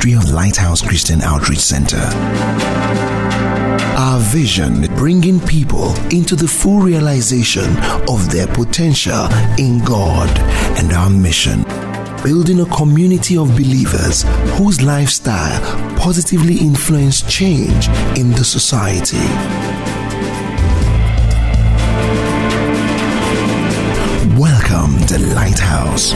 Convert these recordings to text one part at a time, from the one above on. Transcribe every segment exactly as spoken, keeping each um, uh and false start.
ministry of Lighthouse Christian Outreach Center. Our vision, bringing people into the full realization of their potential in God, and our mission, building a community of believers whose lifestyle positively influence change in the society. Welcome to Lighthouse.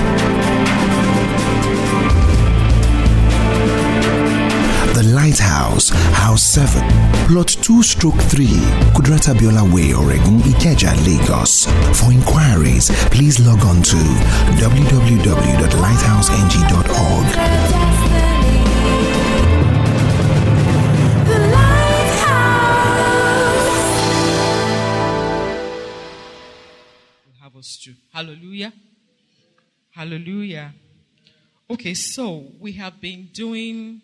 The Lighthouse, House seven, Plot two stroke three, Kudrata Biola Way, Oregon, Ikeja, Lagos. For inquiries, please log on to w w w dot lighthouse n g dot org. Have us too. Hallelujah. Hallelujah. Okay, so we have been doing...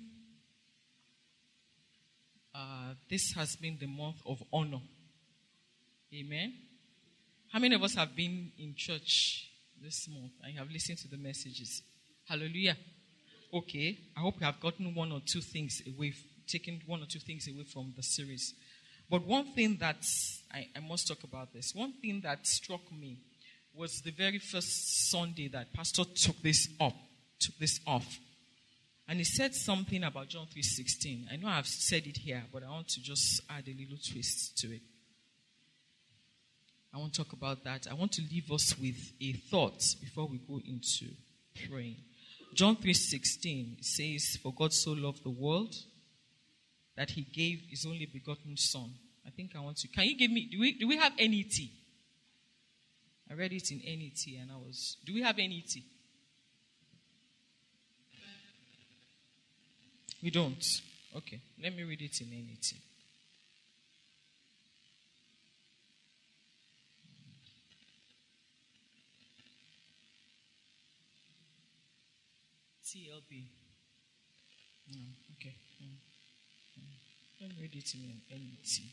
Uh, this has been the month of honor. Amen. How many of us have been in church this month and have listened to the messages? Hallelujah. Okay. I hope you have gotten one or two things away, taken one or two things away from the series. But one thing that I, I must talk about this. One thing that struck me was the very first Sunday that Pastor took this up, took this off. And he said something about John three sixteen. I know I've said it here, but I want to just add a little twist to it. I want to talk about that. I want to leave us with a thought before we go into praying. John three sixteen says, "For God so loved the world that he gave his only begotten Son." I think I want to. Can you give me? Do we do we have N E T? I read it in N E T, and I was. Do we have N E T? We don't. Okay. Let me read it in N E T. T L B. No, okay. Mm. Mm. Let me read it in N E T.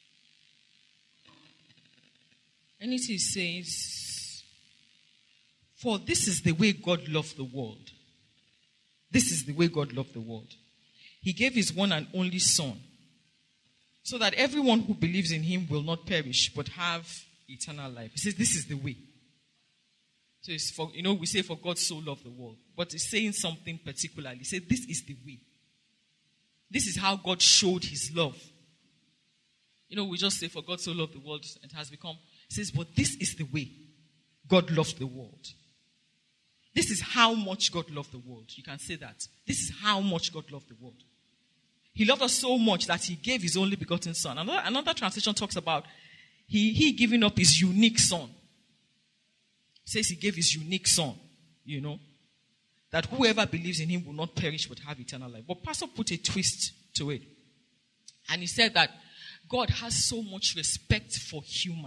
N E T says, "For this is the way God loved the world. This is the way God loved the world. He gave his one and only Son, so that everyone who believes in him will not perish, but have eternal life." He says, this is the way. So it's for, you know, we say, "For God so loved the world," but it's saying something particularly. He said, this is the way. This is how God showed his love. You know, we just say, "For God so loved the world," and it has become, he says, but this is the way God loved the world. This is how much God loved the world. You can say that. This is how much God loved the world. He loved us so much that he gave his only begotten Son. Another, another translation talks about he, he giving up his unique Son. It says he gave his unique Son, you know, that whoever believes in him will not perish but have eternal life. But Pastor put a twist to it. And he said that God has so much respect for human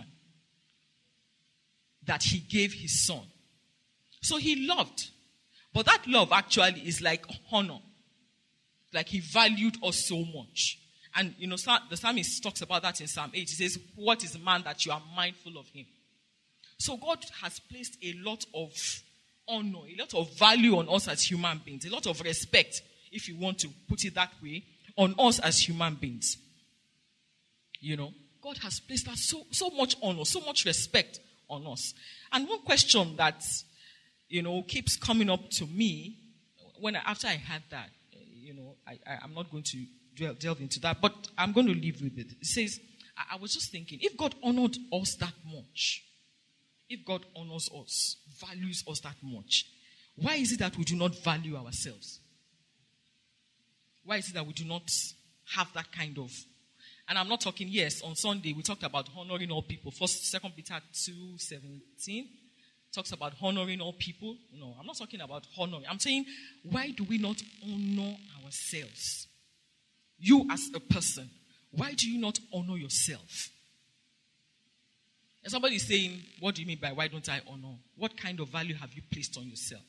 that he gave his Son. So he loved. But that love actually is like honor. Like he valued us so much. And, you know, the psalmist talks about that in Psalm eight. He says, "What is man that you are mindful of him?" So God has placed a lot of honor, a lot of value on us as human beings. A lot of respect, if you want to put it that way, on us as human beings. You know, God has placed that so, so much honor, so much respect on us. And one question that, you know, keeps coming up to me when I, after I had that, you know, I, I, I'm not going to delve, delve into that, but I'm going to leave with it. It says, I, I was just thinking, if God honored us that much, if God honors us, values us that much, why is it that we do not value ourselves? Why is it that we do not have that kind of... And I'm not talking, yes, on Sunday we talked about honoring all people. First, Second Peter two seventeen talks about honoring all people. No, I'm not talking about honoring. I'm saying, why do we not honor ourselves? You as a person, why do you not honor yourself? And somebody is saying, what do you mean by why don't I honor? What kind of value have you placed on yourself?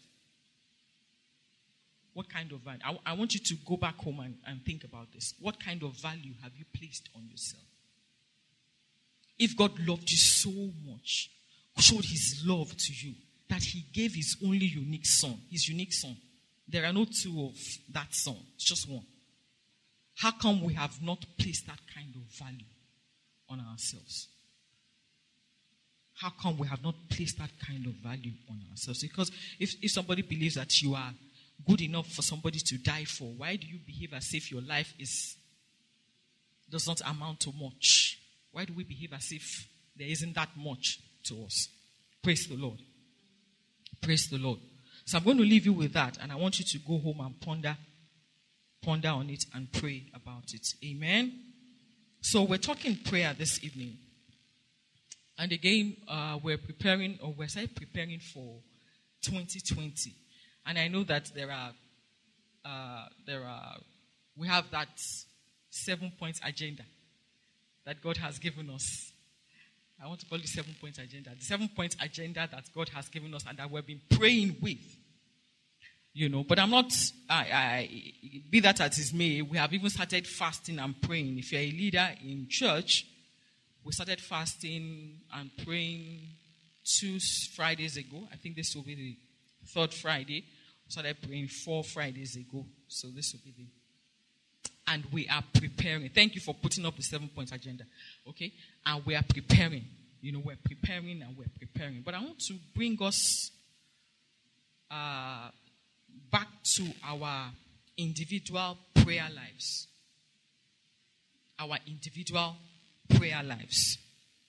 What kind of value? I, I want you to go back home and, and think about this. What kind of value have you placed on yourself? If God loved you so much, showed his love to you, that he gave his only unique son, his unique son, There are no two of that song. It's just one. How come we have not placed that kind of value on ourselves? How come we have not placed that kind of value on ourselves? Because if, if somebody believes that you are good enough for somebody to die for, why do you behave as if your life is does not amount to much? Why do we behave as if there isn't that much to us? Praise the Lord. Praise the Lord. So I'm going to leave you with that, and I want you to go home and ponder, ponder on it and pray about it. Amen. So we're talking prayer this evening. And again, uh, we're preparing, or we're started preparing for twenty twenty. And I know that there are, uh, there are, we have that seven-point agenda that God has given us. I want to call it seven-point agenda. The seven-point agenda that God has given us and that we've been praying with. You know, but I'm not, I, I, be that as it may, we have even started fasting and praying. If you're a leader in church, we started fasting and praying two Fridays ago. I think this will be the third Friday. We started praying four Fridays ago. So this will be the... And we are preparing. Thank you for putting up the seven-point agenda. Okay? And we are preparing. You know, we're preparing and we're preparing. But I want to bring us uh, back to our individual prayer lives. Our individual prayer lives.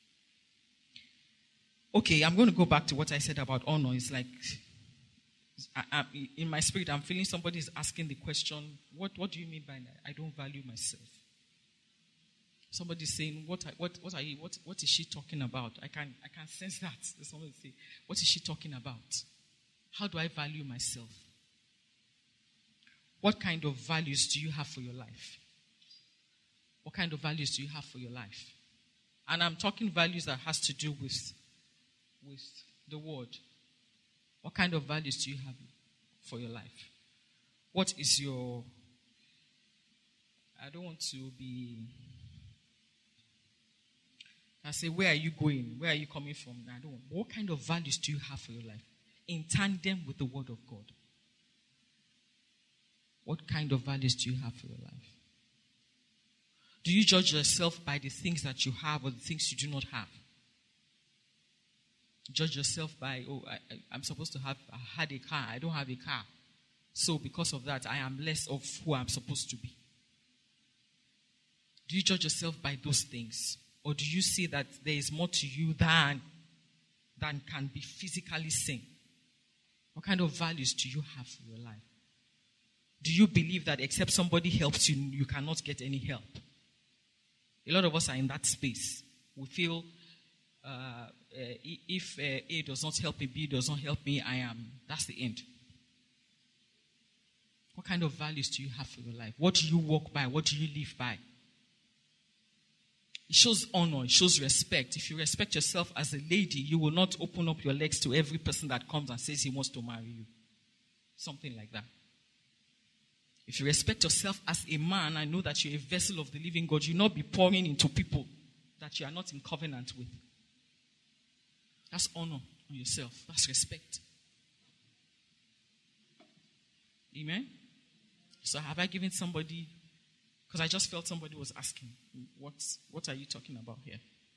Okay, I'm going to go back to what I said about honor. It's like, I, I, in my spirit, I'm feeling somebody is asking the question, what, what do you mean by that? I don't value myself. Somebody's saying, what, what, what are you, what, what is she talking about? I can, I can sense that. There's somebody say, what is she talking about? How do I value myself? What kind of values do you have for your life? What kind of values do you have for your life? And I'm talking values that has to do with, with the word. What kind of values do you have for your life? What is your... I don't want to be... I say, where are you going? Where are you coming from? I don't want... What kind of values do you have for your life? In tandem with the word of God. What kind of values do you have for your life? Do you judge yourself by the things that you have or the things you do not have? Judge yourself by, oh, I, I, I'm supposed to have, I had a car, I don't have a car. So because of that, I am less of who I'm supposed to be. Do you judge yourself by those things? Or do you see that there is more to you than, than can be physically seen? What kind of values do you have for your life? Do you believe that except somebody helps you, you cannot get any help? A lot of us are in that space. We feel uh, uh, if uh, A does not help me, B does not help me, I am, that's the end. What kind of values do you have for your life? What do you walk by? What do you live by? It shows honor. It shows respect. If you respect yourself as a lady, you will not open up your legs to every person that comes and says he wants to marry you. Something like that. If you respect yourself as a man, I know that you're a vessel of the living God. You'll not be pouring into people that you are not in covenant with. That's honor on yourself. That's respect. Amen? So have I given somebody... Because I just felt somebody was asking, what, what are you talking about here?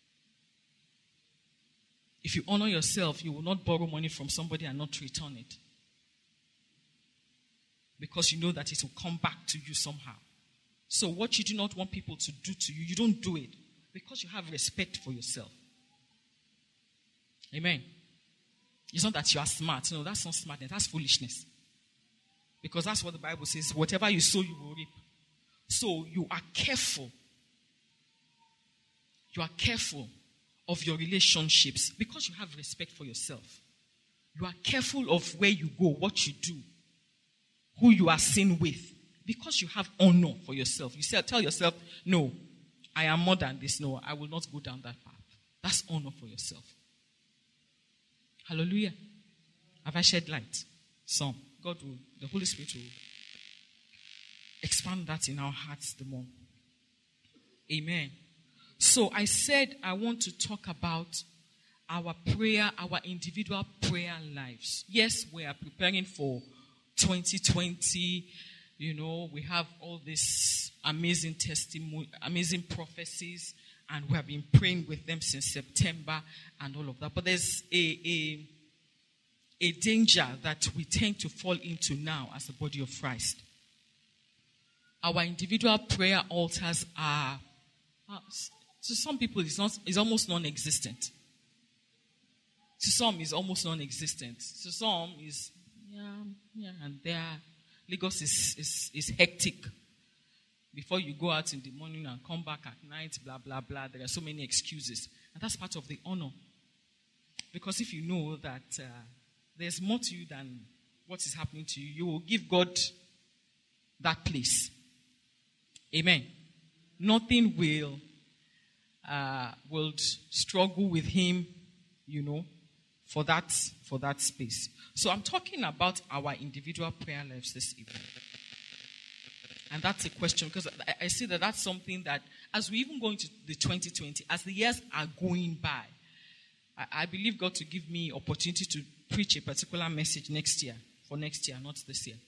If you honor yourself, you will not borrow money from somebody and not return it. Because you know that it will come back to you somehow. So what you do not want people to do to you, you don't do it. Because you have respect for yourself. Amen. It's not that you are smart. No, that's not smartness. That's foolishness. Because that's what the Bible says. Whatever you sow, you will reap. So you are careful. You are careful of your relationships because you have respect for yourself. You are careful of where you go, what you do, who you are seen with, because you have honor for yourself. You say, tell yourself, no, I am more than this. No, I will not go down that path. That's honor for yourself. Hallelujah. Have I shed light? Some. God will, the Holy Spirit will expand that in our hearts the more. Amen. So I said I want to talk about our prayer, our individual prayer lives. Yes, we are preparing for twenty twenty, you know, we have all these amazing testimony, amazing prophecies, and we have been praying with them since September and all of that. But there's a, a, a danger that we tend to fall into now as the body of Christ. Our individual prayer altars are, uh, to some people, it's, not, it's almost non-existent. To some, it's almost non-existent. To some, is yeah, yeah, and there, Lagos is, is, is hectic. Before you go out in the morning and come back at night, blah, blah, blah, there are so many excuses. And that's part of the honor. Because if you know that uh, there's more to you than what is happening to you, you will give God that place. Amen. Nothing will, uh, will struggle with him, you know, for that, for that space. So I'm talking about our individual prayer lives this evening. And that's a question, because I, I see that that's something that, as we even go into the twenty twenty, as the years are going by, I, I believe God to give me opportunity to preach a particular message next year, for next year, not this year.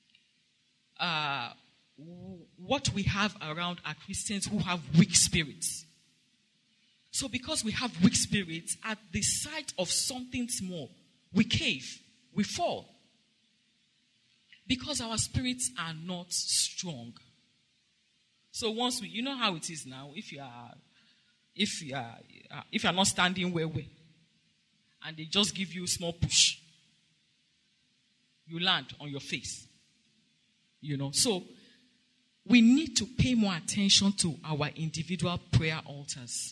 Uh, what we have around are Christians who have weak spirits. So because we have weak spirits, at the sight of something small, we cave, we fall. Because our spirits are not strong. So once we, you know how it is now, if you are, if you are, if you are not standing well, well, and they just give you a small push, you land on your face. You know, so we need to pay more attention to our individual prayer altars.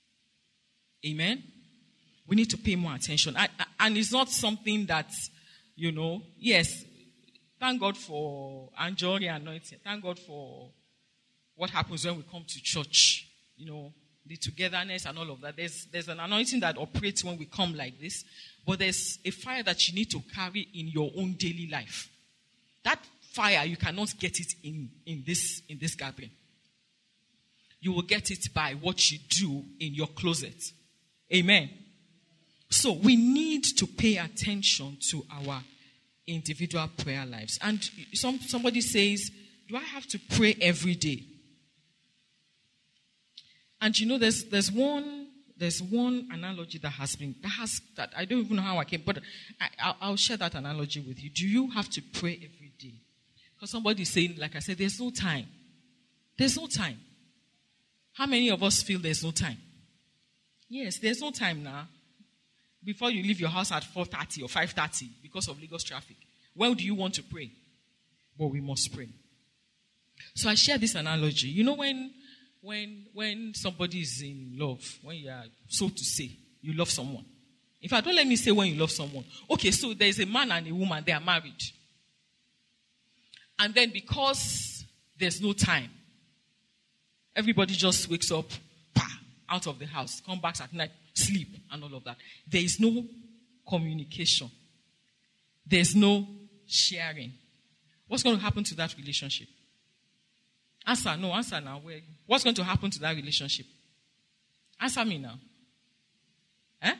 Amen? We need to pay more attention. I, I, and it's not something that, you know, yes, thank God for Anjori anointing. Thank God for what happens when we come to church. You know, the togetherness and all of that. There's, there's an anointing that operates when we come like this. But there's a fire that you need to carry in your own daily life. That fire, you cannot get it in, in this, in this gathering. You will get it by what you do in your closet. Amen. So we need to pay attention to our individual prayer lives. And some somebody says, do I have to pray every day? And you know, there's there's one there's one analogy that has been that has that I don't even know how I came, but I, I'll, I'll share that analogy with you. Do you have to pray every day? Because somebody is saying, like I said, there's no time. There's no time. How many of us feel there's no time? Yes, there's no time now. Before you leave your house at four thirty or five thirty because of Lagos traffic, when do you want to pray? But we must pray. So I share this analogy. You know, when when when somebody is in love, when you are, so to say, you love someone. In fact, don't let me say when you love someone. Okay, so there's a man and a woman, they are married. And then because there's no time, everybody just wakes up, out of the house, come back at night, sleep, and all of that. There is no communication. There's no sharing. What's going to happen to that relationship? Answer, no, answer now. What's going to happen to that relationship? Answer me now. Eh?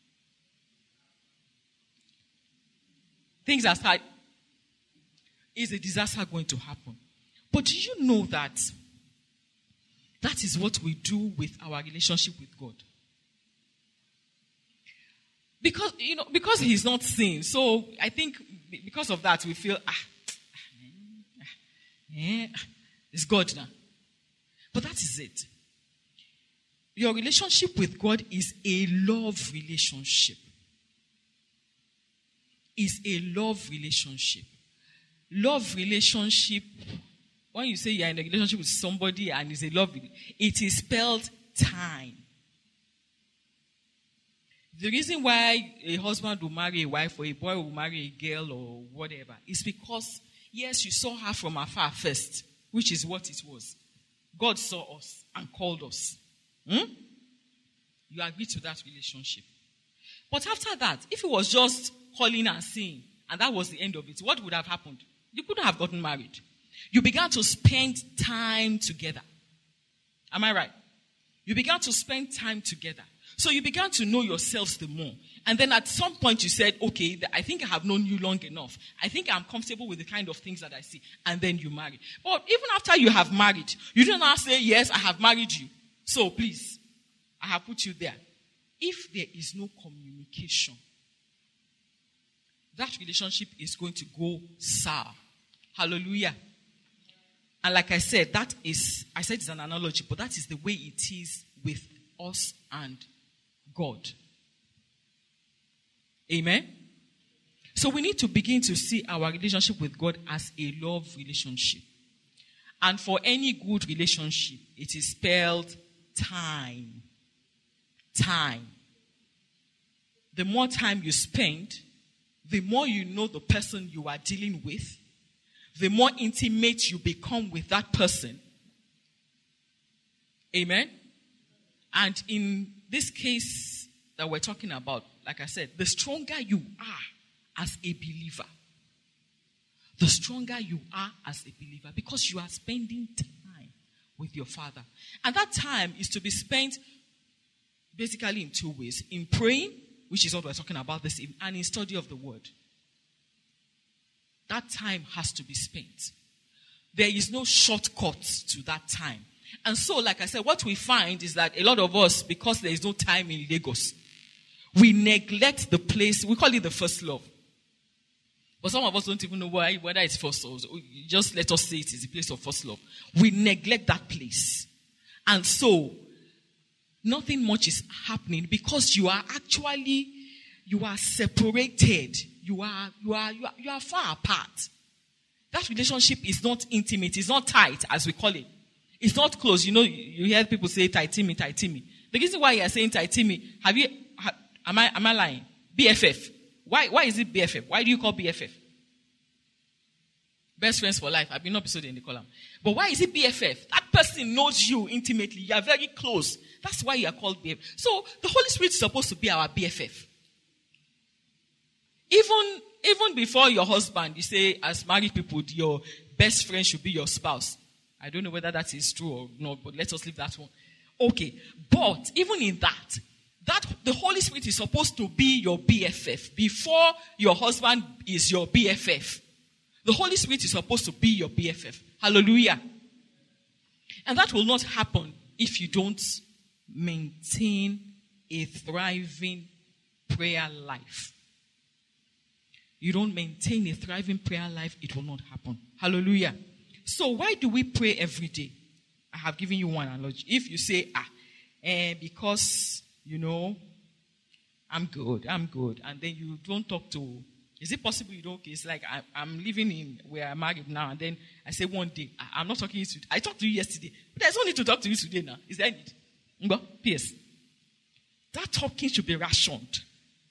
Things are start. Is a disaster going to happen? But do you know that that is what we do with our relationship with God? Because, you know, because he's not seen. So I think because of that we feel, ah, ah, eh, it's God now. But that is it. Your relationship with God is a love relationship. Is a love relationship. Love relationship, when you say you're in a relationship with somebody and it's a love, it is spelled time. The reason why a husband will marry a wife or a boy will marry a girl or whatever is because, yes, you saw her from afar first, which is what it was. God saw us and called us. Hmm? You agree to that relationship. But after that, if it was just calling and seeing, and that was the end of it, what would have happened? You couldn't have gotten married. You began to spend time together. Am I right? You began to spend time together. So you began to know yourselves the more. And then at some point you said, okay, I think I have known you long enough. I think I'm comfortable with the kind of things that I see. And then you marry. But even after you have married, you don't now say, yes, I have married you. So please, I have put you there. If there is no communication, that relationship is going to go sour. Hallelujah. And like I said, that is, I said it's an analogy, but that is the way it is with us and God. Amen? So we need to begin to see our relationship with God as a love relationship. And for any good relationship, it is spelled time. Time. The more time you spend, the more you know the person you are dealing with, the more intimate you become with that person. Amen? And in this case that we're talking about, like I said, the stronger you are as a believer, the stronger you are as a believer, because you are spending time with your Father. And that time is to be spent basically in two ways. In praying, which is what we're talking about this evening, and in study of the Word. That time has to be spent. There is no shortcut to that time. And so, like I said, what we find is that a lot of us, because there is no time in Lagos, we neglect the place, we call it the first love. But some of us don't even know why, whether it's first love. So just let us say it is the place of first love. We neglect that place. And so, nothing much is happening because you are actually, you are separated. You are, you are, you are, you are far apart. That relationship is not intimate. It's not tight, as we call it. It's not close. You know, you hear people say tight-timmy, tight-timmy. The reason why you are saying tight-timmy, have you, ha, am I, am I lying? B F F. Why, why is it B F F? Why do you call B F F? Best friends for life. I've been episode in the column. But why is it B F F? That person knows you intimately. You are very close. That's why you are called B F F. So the Holy Spirit is supposed to be our B F F. Even, even before your husband, you say, as married people, your best friend should be your spouse. I don't know whether that is true or not, but let us leave that one. Okay. But even in that, that the Holy Spirit is supposed to be your B F F. Before your husband is your B F F. The Holy Spirit is supposed to be your B F F. Hallelujah. And that will not happen if you don't maintain a thriving prayer life. You don't maintain a thriving prayer life, it will not happen. Hallelujah. So why do we pray every day? I have given you one analogy. If you say, ah, eh, because, you know, I'm good, I'm good, and then you don't talk to, is it possible you don't, it's like I, I'm living in where I'm married now, and then I say one day, I, I'm not talking to you, I talked to you yesterday, but there's no need to talk to you today now. Is there any need? P S. That talking should be rationed.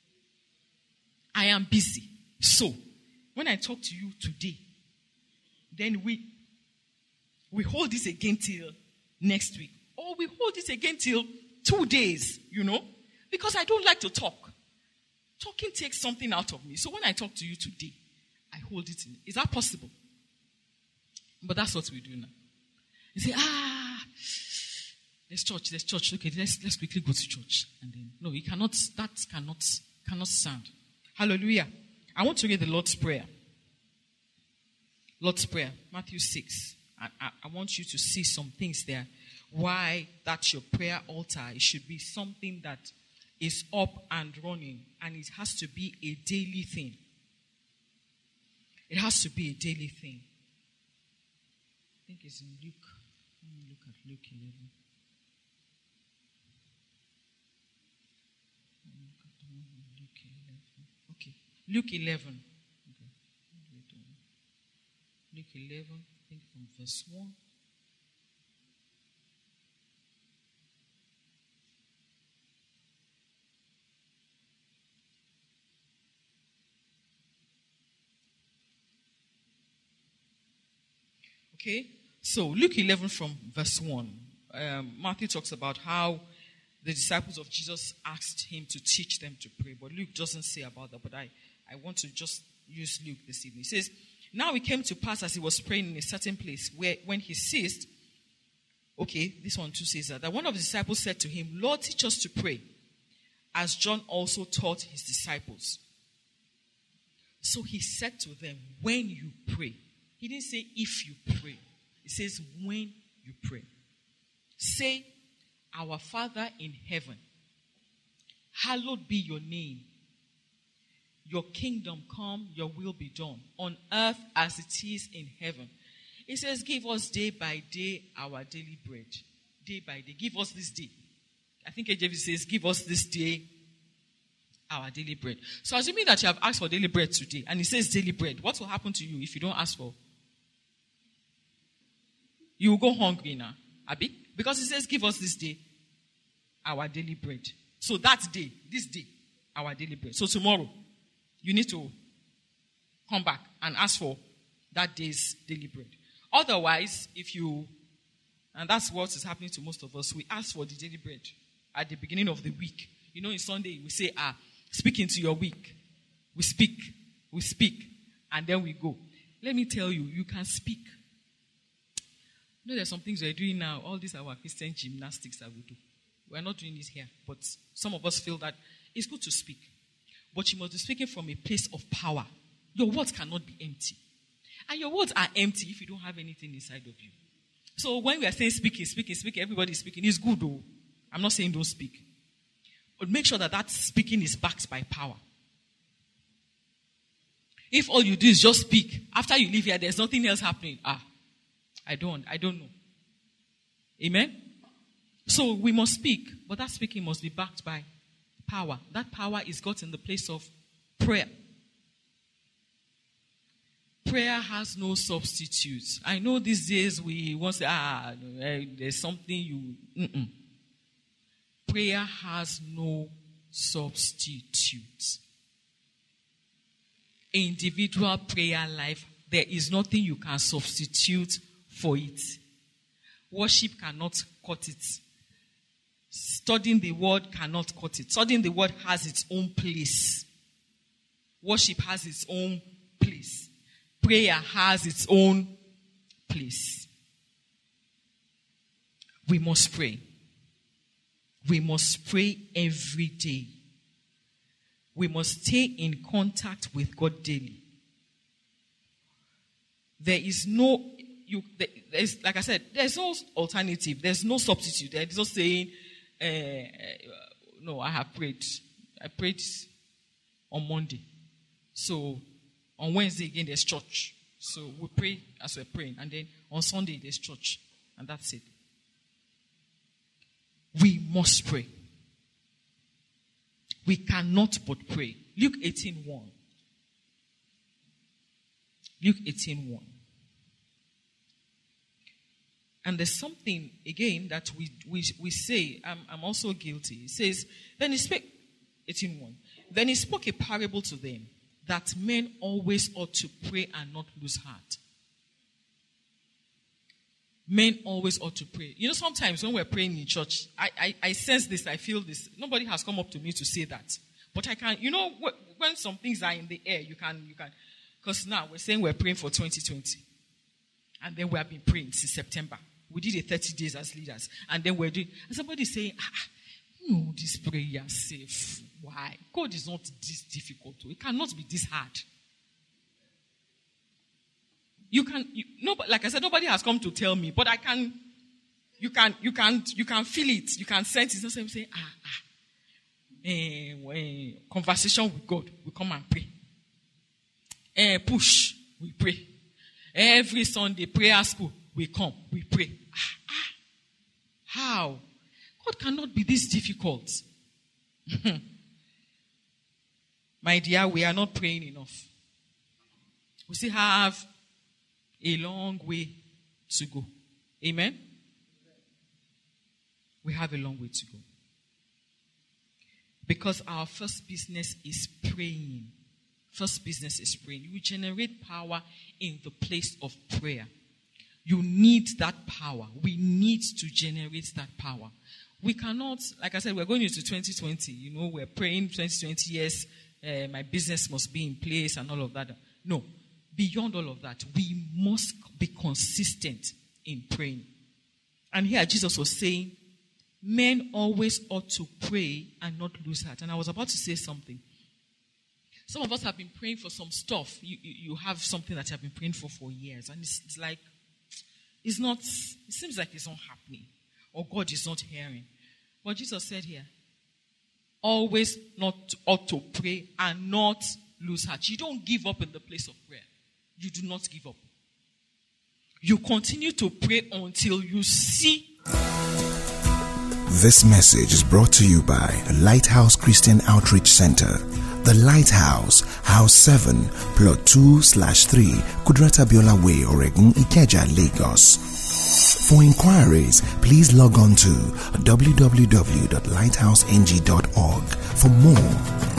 I am busy. So, when I talk to you today, then we we hold this again till next week. Or we hold this again till two days, you know. Because I don't like to talk. Talking takes something out of me. So when I talk to you today, I hold it in. Is that possible? But that's what we do now. You say, ah, there's church, there's church. Okay, let's let's quickly go to church. And then, no, you cannot, that cannot, cannot stand. Hallelujah. I want to read the Lord's Prayer. Lord's Prayer, Matthew six. I, I, I want you to see some things there. Why that's your prayer altar. It should be something that is up and running. And it has to be a daily thing. It has to be a daily thing. I think it's in Luke. Let me look at Luke eleven. Luke eleven. Okay. Luke eleven. Okay. Luke eleven, I think from verse one. Okay, so Luke eleven from verse one. Um, Matthew talks about how the disciples of Jesus asked him to teach them to pray. But Luke doesn't say about that. But I, I want to just use Luke this evening. He says, now it came to pass as he was praying in a certain place where when he ceased, okay, this one too says that, that one of the disciples said to him, Lord, teach us to pray as John also taught his disciples. So he said to them, when you pray. He didn't say if you pray. He says when you pray. Say, our Father in heaven, hallowed be your name. Your kingdom come, your will be done, on earth as it is in heaven. It says, give us day by day our daily bread. Day by day. Give us this day. I think K J V says, give us this day our daily bread. So assuming that you have asked for daily bread today, and it says daily bread, what will happen to you if you don't ask for? You will go hungry now, Abi? Because it says, give us this day our daily bread. So that day, this day, our daily bread. So tomorrow, you need to come back and ask for that day's daily bread. Otherwise, if you, and that's what is happening to most of us, we ask for the daily bread at the beginning of the week. You know, in Sunday, we say, ah, speak into your week. We speak, we speak, and then we go. Let me tell you, you can speak. You know, there's some things we're doing now. All these are our Christian gymnastics that we do. We're not doing it here, but some of us feel that it's good to speak. But you must be speaking from a place of power. Your words cannot be empty. And your words are empty if you don't have anything inside of you. So when we are saying speaking, speaking, speaking, everybody is speaking. It's good though. I'm not saying don't speak. But make sure that that speaking is backed by power. If all you do is just speak, after you leave here, there's nothing else happening. Ah, I don't, I don't know. Amen? So we must speak, but that speaking must be backed by power. That power is got in the place of prayer. Prayer has no substitutes. I know these days we want to say, ah, there's something you... Mm-mm. Prayer has no substitute. Individual prayer life, there is nothing you can substitute for it. Worship cannot cut it. Studying the word cannot cut it. Studying the word has its own place. Worship has its own place. Prayer has its own place. We must pray. We must pray every day. We must stay in contact with God daily. There is no, you, there is, like I said, there's no alternative. There's no substitute. There's no saying, uh, no, I have prayed. I prayed on Monday. So on Wednesday again, there's church. So we pray as we're praying. And then on Sunday, there's church. And that's it. We must pray. We cannot but pray. Luke eighteen one. Luke eighteen one. And there's something, again, that we we, we say, I'm, I'm also guilty. It says, then he spoke, eighteen one. Then he spoke a parable to them, that men always ought to pray and not lose heart. Men always ought to pray. You know, sometimes when we're praying in church, I, I, I sense this, I feel this. Nobody has come up to me to say that. But I can, you know, when some things are in the air, you can, you can. Because now we're saying we're praying for twenty twenty. And then we have been praying since September. We did a thirty days as leaders. And then we're doing, and somebody's saying, ah, no, this prayer is safe. Why? God is not this difficult. It cannot be this hard. You can, you, no, like I said, nobody has come to tell me, but I can, you can, you can, you can feel it, you can sense it. So I'm saying, ah, ah, eh, eh, conversation with God, we come and pray. Eh, push, we pray. Every Sunday, prayer school, we come, we pray. Ah, ah, how? God cannot be this difficult. My dear, we are not praying enough. We still have a long way to go. Amen? We have a long way to go. Because our first business is praying. First business is praying. You generate power in the place of prayer. You need that power. We need to generate that power. We cannot, like I said, we're going into twenty twenty. You know, we're praying twenty twenty, yes, uh, my business must be in place and all of that. No. Beyond all of that, we must be consistent in praying. And here Jesus was saying, men always ought to pray and not lose heart. And I was about to say something. Some of us have been praying for some stuff. You, you, you have something that you have been praying for for years. And it's, it's like, it's not, it seems like it's not happening. Or God is not hearing. But Jesus said here, always not ought to pray and not lose heart. You don't give up in the place of prayer. You do not give up. You continue to pray until you see. This message is brought to you by Lighthouse Christian Outreach Center. The Lighthouse, House seven, Plot two slash three, Kudrata Biola Way, Oregon, Ikeja, Lagos. For inquiries, please log on to w w w dot lighthouse n g dot org for more.